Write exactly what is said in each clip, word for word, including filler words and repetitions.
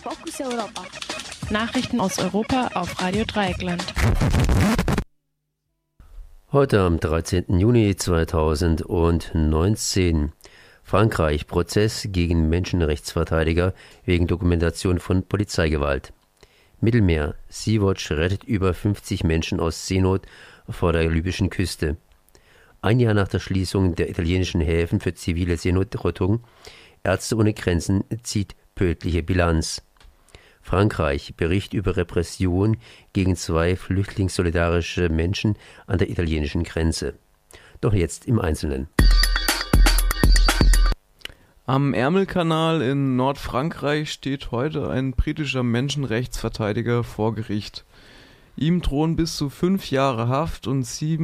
Fokus Europa. Nachrichten aus Europa auf Radio Dreieckland. Heute am dreizehnten Juni zweitausendneunzehn. Frankreich, Prozess gegen Menschenrechtsverteidiger wegen Dokumentation von Polizeigewalt. Mittelmeer, Sea-Watch rettet über fünfzig Menschen aus Seenot vor der libyschen Küste. Ein Jahr nach der Schließung der italienischen Häfen für zivile Seenotrettung, Ärzte ohne Grenzen zieht tödliche Bilanz. Frankreich, Bericht über Repression gegen zwei flüchtlingssolidarische Menschen an der italienischen Grenze. Doch jetzt im Einzelnen. Am Ärmelkanal in Nordfrankreich steht heute ein britischer Menschenrechtsverteidiger vor Gericht. Ihm drohen bis zu fünf Jahre Haft und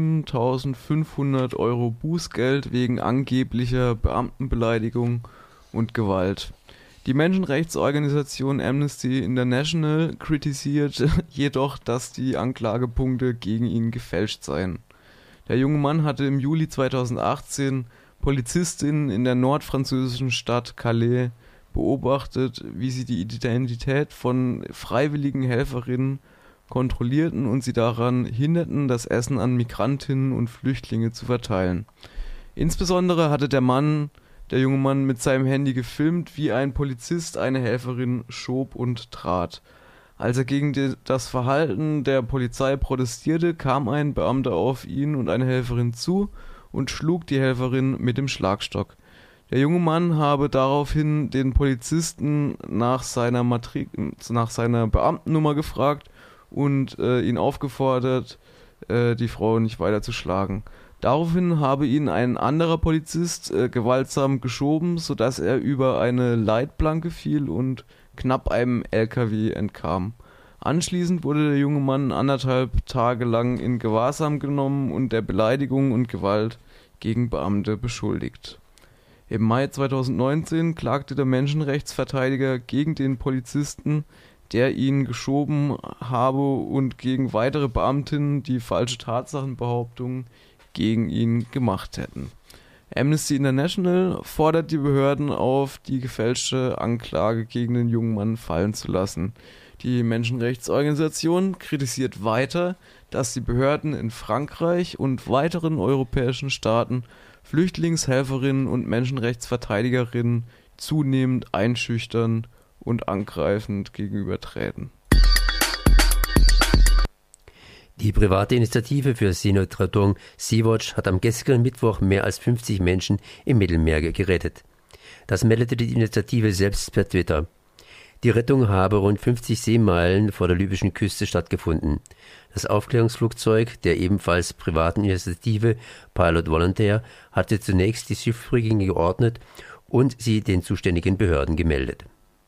siebentausendfünfhundert Euro Bußgeld wegen angeblicher Beamtenbeleidigung und Gewalt. Die Menschenrechtsorganisation Amnesty International kritisiert jedoch, dass die Anklagepunkte gegen ihn gefälscht seien. Der junge Mann hatte im Juli zweitausendachtzehn Polizistinnen in der nordfranzösischen Stadt Calais beobachtet, wie sie die Identität von freiwilligen Helferinnen kontrollierten und sie daran hinderten, das Essen an Migrantinnen und Flüchtlinge zu verteilen. Insbesondere hatte der Mann, der junge Mann mit seinem Handy gefilmt, wie ein Polizist eine Helferin schob und trat. Als er gegen die, das Verhalten der Polizei protestierte, kam ein Beamter auf ihn und eine Helferin zu und schlug die Helferin mit dem Schlagstock. Der junge Mann habe daraufhin den Polizisten nach seiner Matrik- nach seiner Beamtennummer gefragt und äh, ihn aufgefordert, äh, die Frau nicht weiter zu schlagen. Daraufhin habe ihn ein anderer Polizist äh, gewaltsam geschoben, sodass er über eine Leitplanke fiel und knapp einem L K W entkam. Anschließend wurde der junge Mann anderthalb Tage lang in Gewahrsam genommen und der Beleidigung und Gewalt gegen Beamte beschuldigt. Im Mai zweitausendneunzehn klagte der Menschenrechtsverteidiger gegen den Polizisten, der ihn geschoben habe, und gegen weitere Beamtinnen, die falsche Tatsachenbehauptungen gegen ihn gemacht hätten. Amnesty International fordert die Behörden auf, die gefälschte Anklage gegen den jungen Mann fallen zu lassen. Die Menschenrechtsorganisation kritisiert weiter, dass die Behörden in Frankreich und weiteren europäischen Staaten Flüchtlingshelferinnen und Menschenrechtsverteidigerinnen zunehmend einschüchtern und angreifend gegenübertreten. Die private Initiative für Seenotrettung Sea-Watch hat am gestrigen Mittwoch mehr als fünfzig Menschen im Mittelmeer gerettet. Das meldete die Initiative selbst per Twitter. Die Rettung habe rund fünfzig Seemeilen vor der libyschen Küste stattgefunden. Das Aufklärungsflugzeug der ebenfalls privaten Initiative Pilot Volunteer hatte zunächst die Schiffbrüchigen geordnet und sie den zuständigen Behörden gemeldet.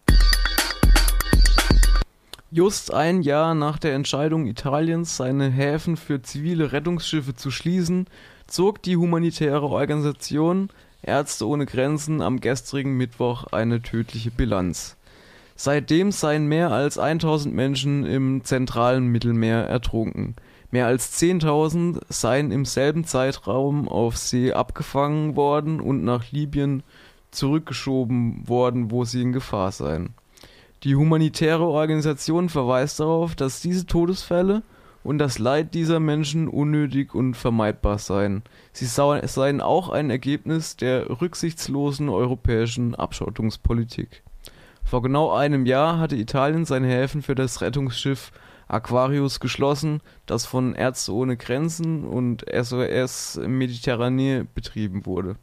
Just ein Jahr nach der Entscheidung Italiens, seine Häfen für zivile Rettungsschiffe zu schließen, zog die humanitäre Organisation Ärzte ohne Grenzen am gestrigen Mittwoch eine tödliche Bilanz. Seitdem seien mehr als tausend Menschen im zentralen Mittelmeer ertrunken. Mehr als zehntausend seien im selben Zeitraum auf See abgefangen worden und nach Libyen zurückgeschoben worden, wo sie in Gefahr seien. Die humanitäre Organisation verweist darauf, dass diese Todesfälle und das Leid dieser Menschen unnötig und vermeidbar seien. Sie seien auch ein Ergebnis der rücksichtslosen europäischen Abschottungspolitik. Vor genau einem Jahr hatte Italien seine Häfen für das Rettungsschiff Aquarius geschlossen, das von Ärzte ohne Grenzen und S O S Mediterranee betrieben wurde.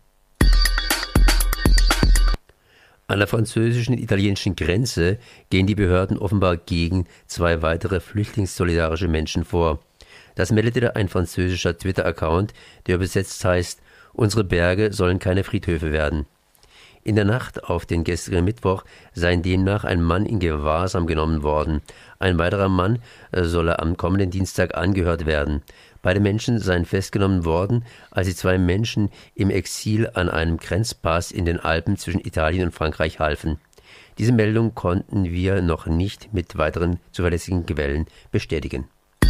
An der französischen und italienischen Grenze gehen die Behörden offenbar gegen zwei weitere flüchtlingssolidarische Menschen vor. Das meldete ein französischer Twitter-Account, der übersetzt heißt: Unsere Berge sollen keine Friedhöfe werden. In der Nacht auf den gestrigen Mittwoch sei demnach ein Mann in Gewahrsam genommen worden. Ein weiterer Mann solle am kommenden Dienstag angehört werden. Beide Menschen seien festgenommen worden, als sie zwei Menschen im Exil an einem Grenzpass in den Alpen zwischen Italien und Frankreich halfen. Diese Meldung konnten wir noch nicht mit weiteren zuverlässigen Quellen bestätigen.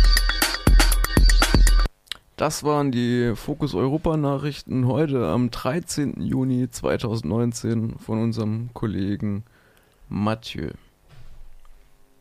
Das waren die Fokus Europa Nachrichten heute am dreizehnten Juni zweitausendneunzehn von unserem Kollegen Mathieu.